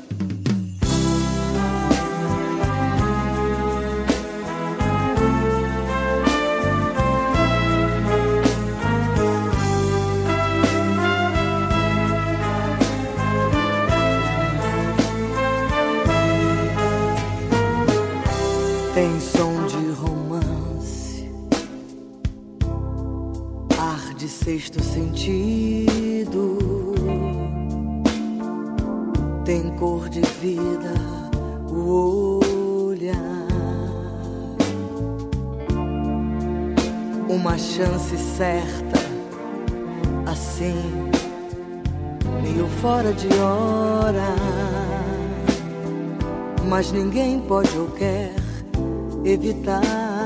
Tem som de romance, ar de sexto sentido, tem cor de vida o olhar, uma chance certa, assim, meio fora de hora, mas ninguém pode ou quer evitar.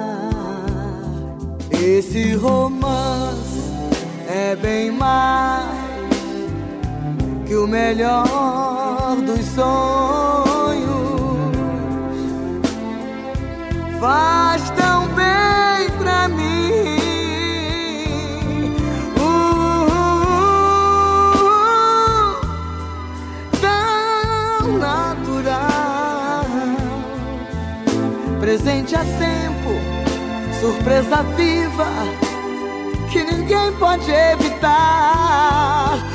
Esse romance é bem mais que o melhor dos sonhos. Faz tão bem pra mim, tão natural. Presente a tempo, surpresa viva que ninguém pode evitar.